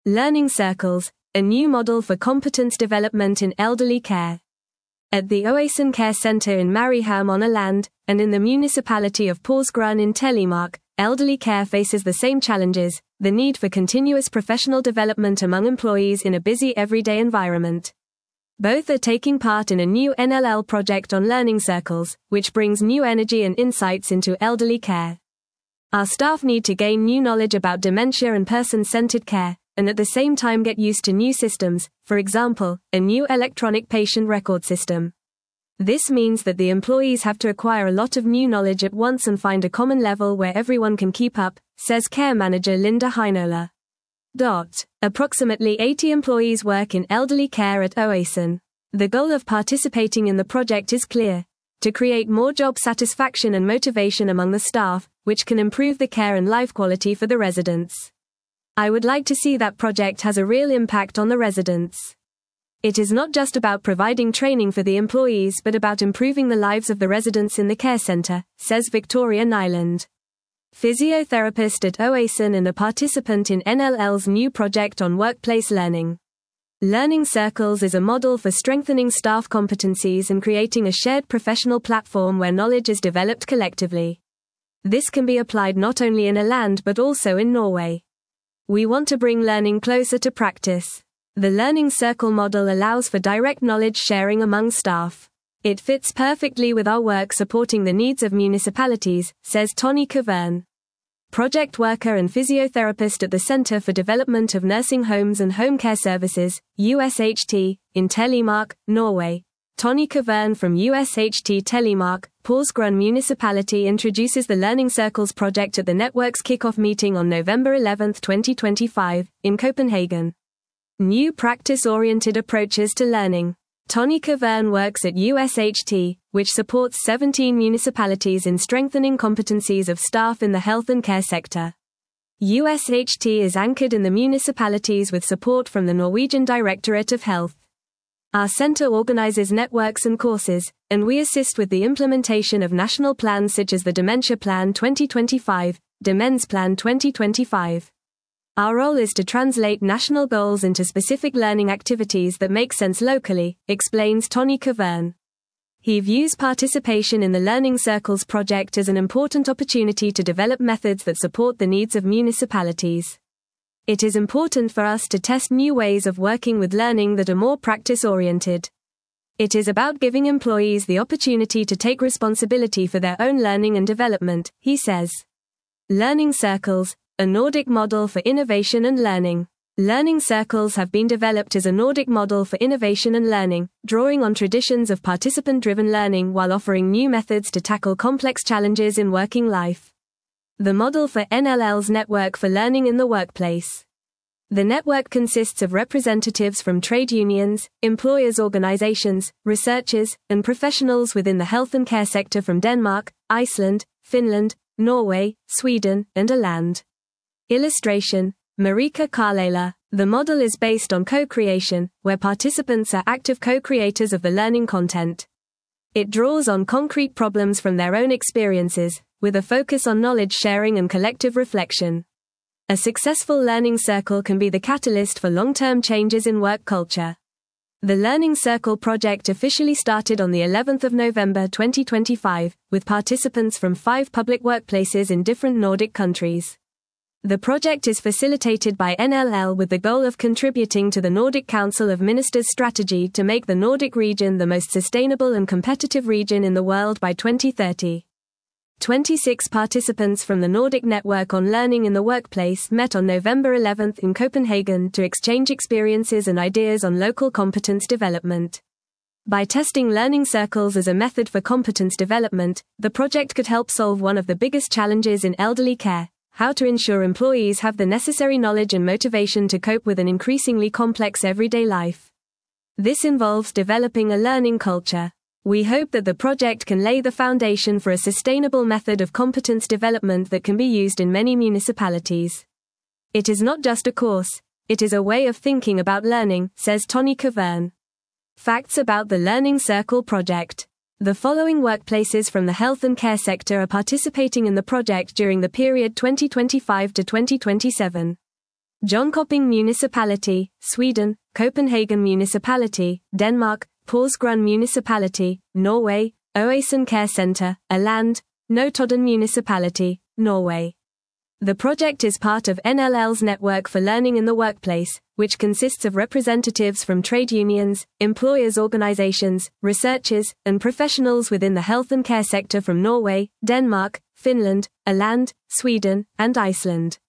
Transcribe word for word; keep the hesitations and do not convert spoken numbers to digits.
Learning Circles, a new model for competence development in elderly care. At the Oasen Care Centre in Mariehamn on Åland, and in the municipality of Porsgrunn in Telemark, elderly care faces the same challenges, the need for continuous professional development among employees in a busy everyday environment. Both are taking part in a new N L L project on Learning Circles, which brings new energy and insights into elderly care. Our staff need to gain new knowledge about dementia and person-centered care, and at the same time get used to new systems, for example, a new electronic patient record system. This means that the employees have to acquire a lot of new knowledge at once and find a common level where everyone can keep up, says care manager Linda Heinola. Dot. Approximately eighty employees work in elderly care at Oasen. The goal of participating in the project is clear: to create more job satisfaction and motivation among the staff, which can improve the care and life quality for the residents. I would like to see that project has a real impact on the residents. It is not just about providing training for the employees but about improving the lives of the residents in the care centre, says Victoria Nyland, physiotherapist at Oasen and a participant in N L L's new project on workplace learning. Learning Circles is a model for strengthening staff competencies and creating a shared professional platform where knowledge is developed collectively. This can be applied not only in Åland but also in Norway. We want to bring learning closer to practice. The Learning Circle model allows for direct knowledge sharing among staff. It fits perfectly with our work supporting the needs of municipalities, says Tony Cavern, project worker and physiotherapist at the Centre for Development of Nursing Homes and Home Care Services, U S H T, in Telemark, Norway. Tony Cavern from U S H T Telemark, Porsgrunn Municipality introduces the Learning Circles project at the network's kick-off meeting on November eleventh twenty twenty-five, in Copenhagen. New practice-oriented approaches to learning. Tony Cavern works at U S H T, which supports seventeen municipalities in strengthening competencies of staff in the health and care sector. U S H T is anchored in the municipalities with support from the Norwegian Directorate of Health. Our centre organises networks and courses, and we assist with the implementation of national plans such as the Dementia Plan twenty twenty-five, Demens Plan twenty twenty-five. Our role is to translate national goals into specific learning activities that make sense locally, explains Tony Cavern. He views participation in the Learning Circles project as an important opportunity to develop methods that support the needs of municipalities. It is important for us to test new ways of working with learning that are more practice-oriented. It is about giving employees the opportunity to take responsibility for their own learning and development, he says. Learning Circles, a Nordic model for innovation and learning. Learning Circles have been developed as a Nordic model for innovation and learning, drawing on traditions of participant-driven learning while offering new methods to tackle complex challenges in working life. The model for N L L's Network for Learning in the Workplace. The network consists of representatives from trade unions, employers' organizations, researchers, and professionals within the health and care sector from Denmark, Iceland, Finland, Norway, Sweden, and Åland. Illustration: Marika Karlela. The model is based on co-creation, where participants are active co-creators of the learning content. It draws on concrete problems from their own experiences, with a focus on knowledge sharing and collective reflection. A successful learning circle can be the catalyst for long-term changes in work culture. The Learning Circle project officially started on the eleventh of November twenty twenty-five, with participants from five public workplaces in different Nordic countries. The project is facilitated by N L L with the goal of contributing to the Nordic Council of Ministers' strategy to make the Nordic region the most sustainable and competitive region in the world by twenty thirty. twenty-six participants from the Nordic Network on Learning in the Workplace met on November eleventh in Copenhagen to exchange experiences and ideas on local competence development. By testing Learning Circles as a method for competence development, the project could help solve one of the biggest challenges in elderly care: how to ensure employees have the necessary knowledge and motivation to cope with an increasingly complex everyday life. This involves developing a learning culture. We hope that the project can lay the foundation for a sustainable method of competence development that can be used in many municipalities. It is not just a course, it is a way of thinking about learning, says Tony Cavern. Facts about the Learning Circle project. The following workplaces from the health and care sector are participating in the project during the period twenty twenty-five to twenty twenty-seven. Jönköping Municipality, Sweden, Copenhagen Municipality, Denmark, Porsgrunn Municipality, Norway, Oasen Care Centre, Åland, Notodden Municipality, Norway. The project is part of N L L's Network for Learning in the Workplace, which consists of representatives from trade unions, employers' organizations, researchers, and professionals within the health and care sector from Norway, Denmark, Finland, Åland, Sweden, and Iceland.